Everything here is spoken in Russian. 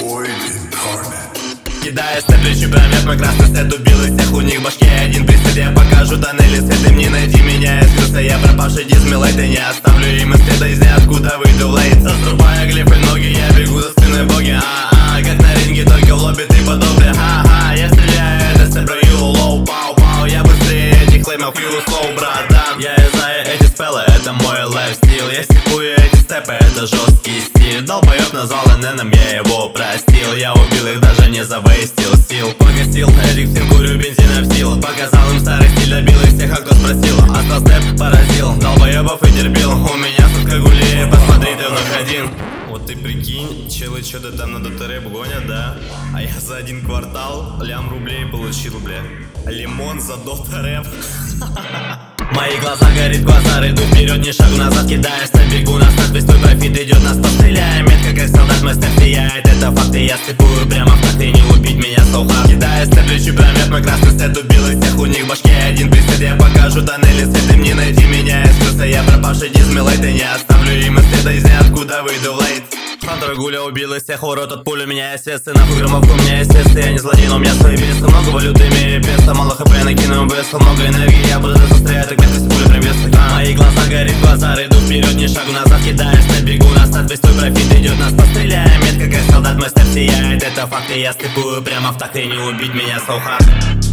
Кидая степличу промет, мой красный сет убил и всех у них башки один присед. Я покажу тоннели свет, им не найти меня. Я скрылся, я пропавший дизмилайт, и не оставлю им и следа из ниоткуда выйду в лейт. Заструбая глифы ноги, я бегу за спиной боги. Как на ринге, только в лобби ты подобный. Я стреляю, это сепраю, лоу, пау-пау. Я быстрее этих леймов, you slow, братан. Я знаю эти спеллы, это мой лайфстил. Я степую эти степы, это жесткий стиль. Долбоёб назвал ННом, я его простил. Я убил их, даже не завейстил сил. Погасил этих всем, курю бензина в сил. Показал им старый стиль, добил их всех, а кто спросил. Остал степ, поразил, долбоёбов и терпил. У меня сутка гули, посмотри, ты вновь один. Вот ты прикинь, челы что-то там на дотореп гонят, да? А я за один квартал лям рублей получил, бля. Лимон за дотореп. Мои глаза горит глаза, иду вперед, ни шагу назад, кидаешь на бегу, на старт, весь твой профит идет, нас постреляем. Метко как солдат, мой степ сияет, это факты, я степую прямо в такт, и не убить меня so hard. Кидая степличу промет, мой красный сет убил и всех у них башки один присед. Я покажу тоннели свет, им не найти меня. Я скрылся, я пропавший дизмилайт, и не оставлю им и следа из ниоткуда выйду в лейт. Второй гуля убил из всех, урод от пули, у меня есть весы, нахуй громовку, у меня есть весы. Я не злодей, но у меня свои весы, много валюты, имею песто, мало хп, накину весу, много энергии, я буду застрять, так меткость пули прям весы. Мои глаза горит глаза, иду вперед, ни шагу назад, кидаешь на бегу, на старт, весь твой профит идет, нас постреляем. Метко как солдат, мой степ сияет, это факты, я степую прямо в такт, и не убить меня so hard.